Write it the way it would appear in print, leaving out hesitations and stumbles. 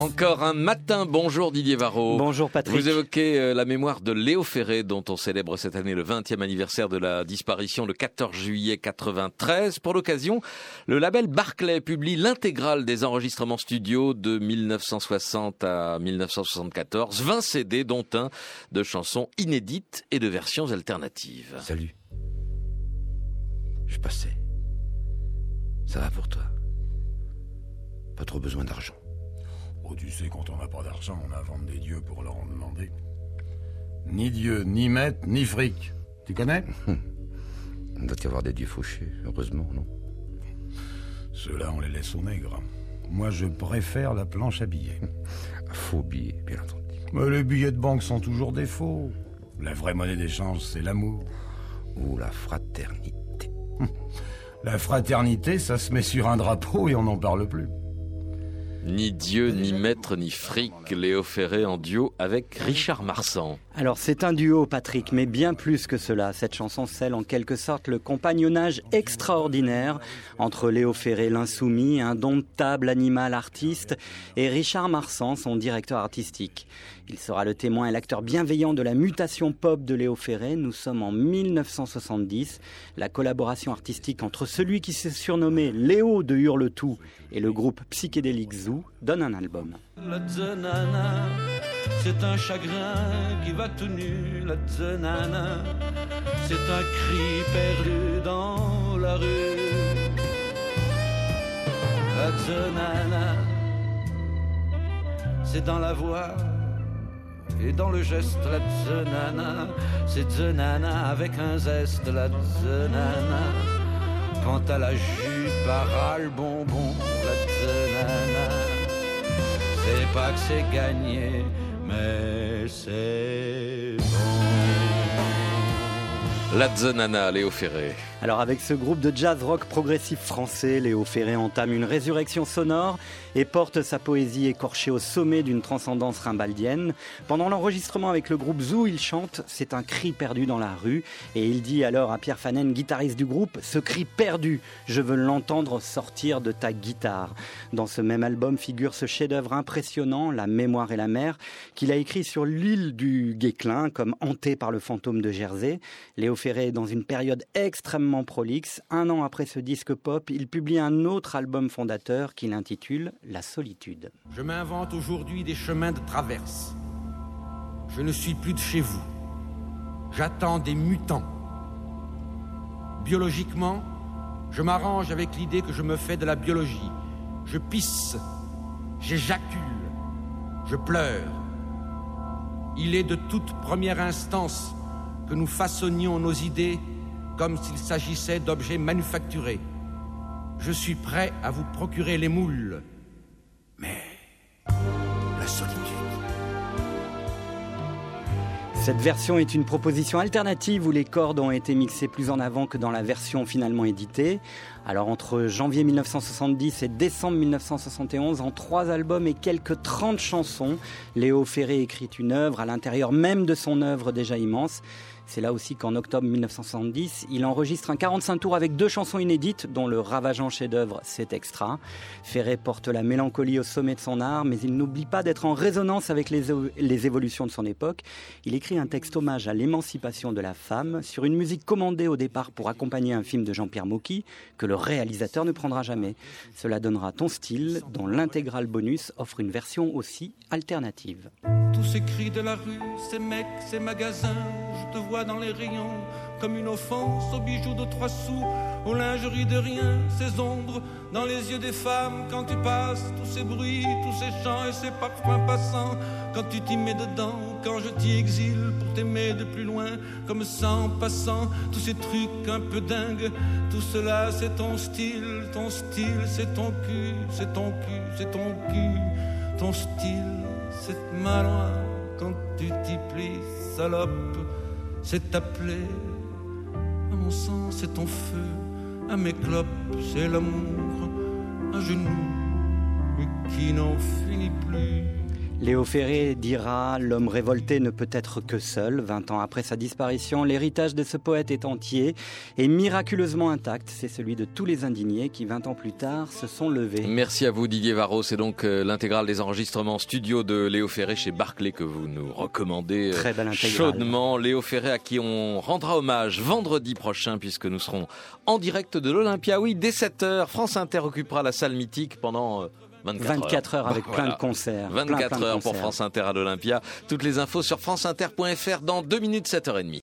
Encore un matin, bonjour Didier Varro. Bonjour Patrick. Vous évoquez la mémoire de Léo Ferré, dont on célèbre cette année le 20e anniversaire de la disparition le 14 juillet 93. Pour l'occasion, le label Barclay publie l'intégrale des enregistrements studio de 1960 à 1974, 20 CD dont un de chansons inédites et de versions alternatives. Salut. Je passais. Ça va pour toi? Pas trop besoin d'argent. Oh, tu sais, quand on n'a pas d'argent, on invente des dieux pour leur en demander. Ni dieu, ni maître, ni fric. Tu connais? Il doit y avoir des dieux fauchés, heureusement, non? Ceux-là, on les laisse aux nègres. Moi, je préfère la planche à billets. Un faux billet, bien entendu. Mais les billets de banque sont toujours des faux. La vraie monnaie d'échange, c'est l'amour. Ou la fraternité. La fraternité, ça se met sur un drapeau et on n'en parle plus. Ni Dieu, ni maître, ni fric, Léo Ferré en duo avec Richard Marsan. Alors c'est un duo Patrick, mais bien plus que cela. Cette chanson scelle en quelque sorte le compagnonnage extraordinaire entre Léo Ferré, l'insoumis, indomptable animal artiste, et Richard Marsan, son directeur artistique. Il sera le témoin et l'acteur bienveillant de la mutation pop de Léo Ferré. Nous sommes en 1970. La collaboration artistique entre celui qui s'est surnommé Léo de Hurle-Tout et le groupe psychédélique Zoo donne un album. La zenana, c'est un chagrin qui va tout nu. La zenana, c'est un cri perdu dans la rue. La zenana, c'est dans la voix et dans le geste. La zenana, c'est zenana avec un zeste. La zenana, quand à la jupe à le bonbon. La zenana, c'est pas que c'est gagné, mais c'est bon. La Zenana, Léo Ferré. Alors avec ce groupe de jazz rock progressif français, Léo Ferré entame une résurrection sonore et porte sa poésie écorchée au sommet d'une transcendance rimbaldienne. Pendant l'enregistrement avec le groupe Zoo, il chante « C'est un cri perdu dans la rue » et il dit alors à Pierre Fanen, guitariste du groupe, « Ce cri perdu, je veux l'entendre sortir de ta guitare ». Dans ce même album figure ce chef-d'œuvre impressionnant, La mémoire et la mer, qu'il a écrit sur l'île du Guesclin, comme hanté par le fantôme de Jersey. Léo Ferré est dans une période extrêmement prolixe. Un an après ce disque pop, il publie un autre album fondateur qu'il intitule La solitude. Je m'invente aujourd'hui des chemins de traverse. Je ne suis plus de chez vous. J'attends des mutants. Biologiquement, je m'arrange avec l'idée que je me fais de la biologie. Je pisse, j'éjacule, je pleure. Il est de toute première instance que nous façonnions nos idées comme s'il s'agissait d'objets manufacturés. Je suis prêt à vous procurer les moules. Mais la solitude... Cette version est une proposition alternative où les cordes ont été mixées plus en avant que dans la version finalement éditée. Alors entre janvier 1970 et décembre 1971, en 3 albums et quelques 30 chansons, Léo Ferré écrit une œuvre à l'intérieur même de son œuvre déjà immense. C'est là aussi qu'en octobre 1970, il enregistre un 45 tours avec 2 chansons inédites, dont le ravageant chef-d'œuvre C'est Extra. Ferré porte la mélancolie au sommet de son art, mais il n'oublie pas d'être en résonance avec les évolutions de son époque. Il écrit un texte hommage à l'émancipation de la femme, sur une musique commandée au départ pour accompagner un film de Jean-Pierre Mocky, que le réalisateur ne prendra jamais. Cela donnera Ton style, dont l'intégrale bonus offre une version aussi alternative. Tous ces cris de la rue, ces mecs, ces magasins, je te vois dans les rayons comme une offense aux bijoux de 3 sous, aux lingeries de rien, ces ombres dans les yeux des femmes quand tu passes, tous ces bruits, tous ces chants et ces parfums passants, quand tu t'y mets dedans, quand je t'y exile pour t'aimer de plus loin, comme ça en passant, tous ces trucs un peu dingues, tout cela c'est ton style c'est ton cul, c'est ton cul, c'est ton cul, ton style. C'est malin quand tu t'y plies, salope, c'est ta plaie. À mon sang, c'est ton feu, à mes clopes, c'est l'amour, à genoux, mais qui n'en finit plus. Léo Ferré dira « L'homme révolté ne peut être que seul ». 20 ans après sa disparition, l'héritage de ce poète est entier et miraculeusement intact. C'est celui de tous les indignés qui, 20 ans plus tard, se sont levés. Merci à vous Didier Varro. C'est donc l'intégrale des enregistrements studio de Léo Ferré chez Barclay que vous nous recommandez Très belle intégrale. Chaudement. Léo Ferré à qui on rendra hommage vendredi prochain puisque nous serons en direct de l'Olympia. Oui, dès 7h, France Inter occupera la salle mythique pendant... 24 heures avec plein de concerts. 24 plein de heures pour concerts. France Inter à l'Olympia. Toutes les infos sur franceinter.fr dans 2 minutes, 7h30.